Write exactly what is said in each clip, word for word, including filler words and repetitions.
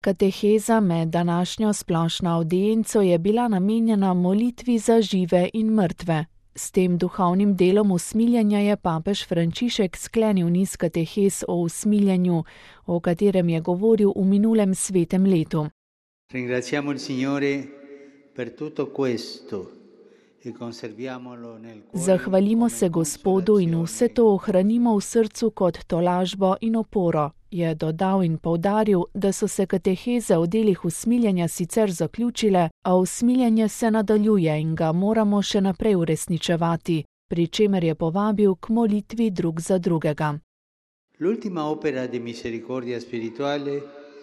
Kateheza med današnjo splošno avdienco je bila namenjena molitvi za žive in mrtve. S tem duhovnim delom usmiljenja je papež Frančišek sklenil niz katehez o usmiljenju, o katerem je govoril v minulem svetem letu. Ringraziamo il Signore per tutto questo. Zahvalimo se Gospodu in vse to ohranimo v srcu kot tolažbo in oporo, je dodal in poudaril, da so se kateheze o delih usmiljenja sicer zaključile, a usmiljenje se nadaljuje in ga moramo še naprej uresničevati, pri čemer je povabil k molitvi drug za drugega. L'ultima opera di misericordia spirituale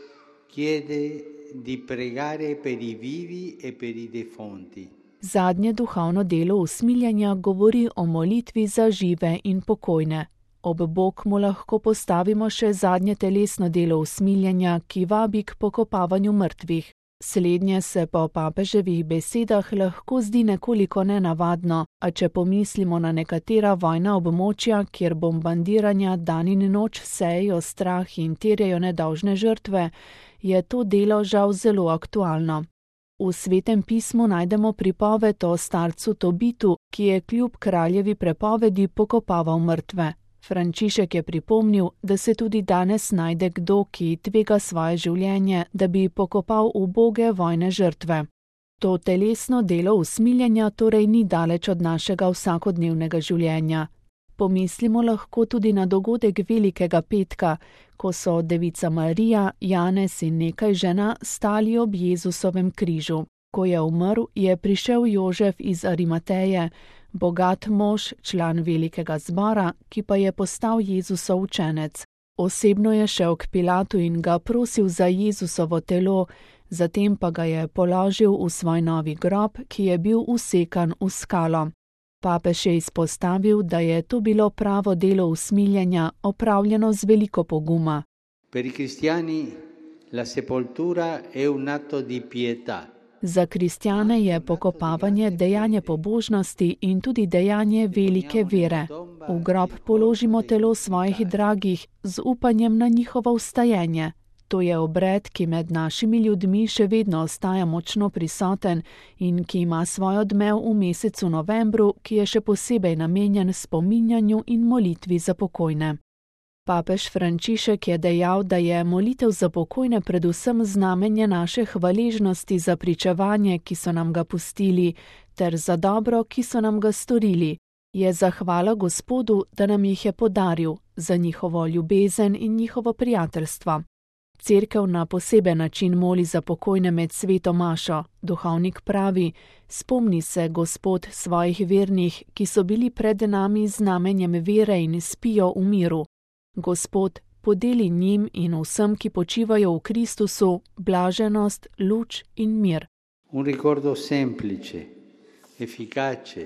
chiede di pregare per i vivi e per i defunti. Zadnje duhovno delo usmiljenja govori o molitvi za žive in pokojne. Ob bok mu lahko postavimo še zadnje telesno delo usmiljenja, ki vabi k pokopavanju mrtvih. Slednje se po papeževih besedah lahko zdi nekoliko nenavadno, a če pomislimo na nekatera vojna območja, kjer bombardiranja dan in noč sejejo strah in terjajo nedolžne žrtve, je to delo žal zelo aktualno. V Svetem pismu najdemo pripoved o starcu Tobitu, ki je kljub kraljevi prepovedi pokopaval mrtve. Frančišek je pripomnil, da se tudi danes najde kdo, ki tvega svoje življenje, da bi pokopal uboge vojne žrtve. To telesno delo usmiljenja torej ni daleč od našega vsakodnevnega življenja. Pomislimo lahko tudi na dogodek Velikega petka, ko so Devica Marija, Janez in nekaj žena stali ob Jezusovem križu. Ko je umrl, je prišel Jožef iz Arimateje, bogat mož, član velikega zbora, ki pa je postal Jezusov učenec. Osebno je šel k Pilatu in ga prosil za Jezusovo telo, zatem pa ga je položil v svoj novi grob, ki je bil usekan v skalo. Papež je izpostavil, da je to bilo pravo delo usmiljenja, opravljeno z veliko poguma. Per i cristiani la sepoltura è un atto di pietà. Za kristjane je pokopavanje dejanje pobožnosti in tudi dejanje velike vere. V grob položimo telo svojih dragih z upanjem na njihovo vstajenje. To je obred, ki med našimi ljudmi še vedno ostaja močno prisoten in ki ima svoj odmev v mesecu novembru, ki je še posebej namenjen spominjanju in molitvi za pokojne. Papež Frančišek je dejal, da je molitev za pokojne predvsem znamenje naše hvaležnosti za pričevanje, ki so nam ga pustili, ter za dobro, ki so nam ga storili. Je zahvala Gospodu, da nam jih je podaril, za njihovo ljubezen in njihovo prijateljstvo. Cerkev na poseben način moli za pokojne med sveto mašo. Duhovnik pravi: spomni se, Gospod, svojih vernih, ki so bili pred nami z znamenjem vere in spijo v miru. Gospod, podeli njim in vsem, ki počivajo v Kristusu, blaženost, luč in mir. Un ricordo semplice, efficace.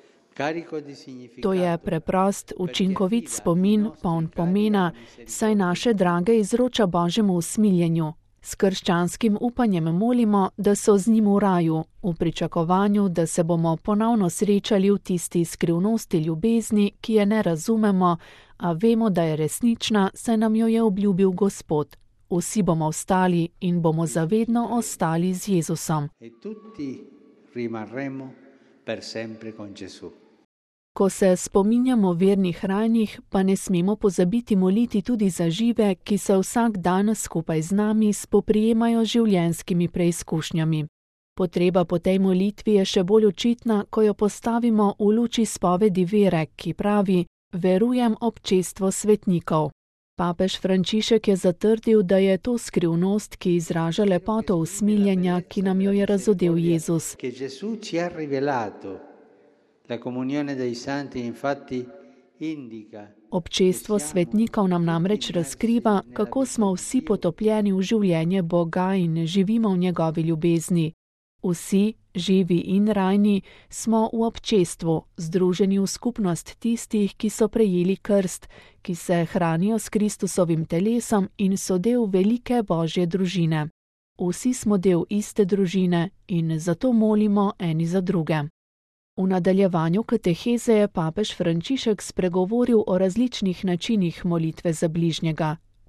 To je preprost, učinkovit spomin, poln pomena, saj naše drage izroča Božjemu usmiljenju. S krščanskim upanjem molimo, da so z njim v raju, v pričakovanju, da se bomo ponovno srečali v tisti skrivnosti ljubezni, ki je ne razumemo, a vemo, da je resnična, saj nam jo je obljubil Gospod. Vsi bomo vstali in bomo zavedno ostali z Jezusom. Ko se spominjamo vernih rajnih, pa ne smemo pozabiti moliti tudi za žive, ki se vsak dan skupaj z nami spoprijemajo življenjskimi preizkušnjami. Potreba po tej molitvi je še bolj očitna, ko jo postavimo v luči spovedi vere, ki pravi: verujem občestvo svetnikov. Papež Frančišek je zatrdil, da je to skrivnost, ki izraža lepoto usmiljenja, ki nam jo je razodel Jezus. Občestvo svetnikov nam namreč razkriva, kako smo vsi potopljeni v življenje Boga in živimo v njegovi ljubezni. Vsi, živi in rajni, smo v občestvu, združeni v skupnost tistih, ki so prejeli krst, ki se hranijo s Kristusovim telesom in so del velike Božje družine. Vsi smo del iste družine in zato molimo eni za druge. V nadaljevanju kateheze je papež Frančišek spregovoril o različnih načinih molitve za bližnjega.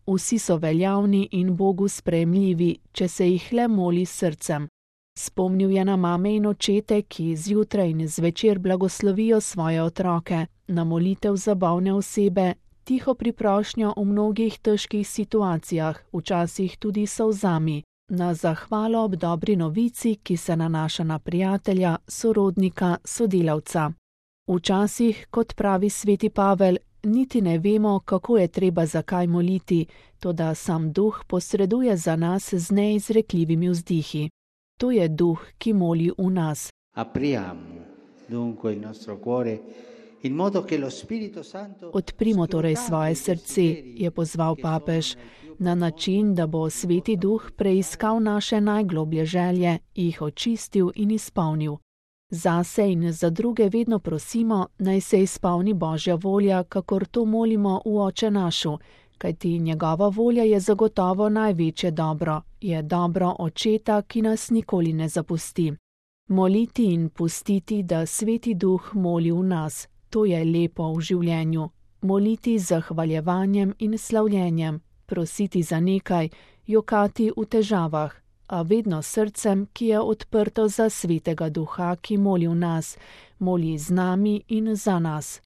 Vsi so veljavni in Bogu sprejemljivi, če se jih le moli s srcem. Spomnil je na mame in očete, ki zjutraj in zvečer blagoslovijo svoje otroke, na molitev za bolne osebe, tiho priprošnjo v mnogih težkih situacijah, včasih tudi s solzami, na zahvalo ob dobri novici, ki se nanaša na prijatelja, sorodnika, sodelavca. Včasih, kot pravi sveti Pavel, niti ne vemo, kako je treba zakaj moliti, toda sam Duh posreduje za nas z neizrekljivimi vzdihi. To je Duh, ki moli v nas. Apriamo dunque il nostro cuore in modo che lo Spirito Santo Odprimo torej svoje srce, je pozval papež, na način, da bo sveti Duh preiskal naše najgloblje želje, jih očistil in izpolnil. Zase in za druge vedno prosimo, naj se izpolni Božja volja, kakor to molimo v Oče našu, kajti njegova volja je zagotovo največje dobro, je dobro Očeta, ki nas nikoli ne zapusti. Moliti in pustiti, da sveti Duh moli v nas, to je lepo v življenju. Moliti z zahvaljevanjem in slavljenjem, prositi za nekaj, jokati v težavah, a vedno srcem, ki je odprto za svetega Duha, ki moli v nas, moli z nami in za nas.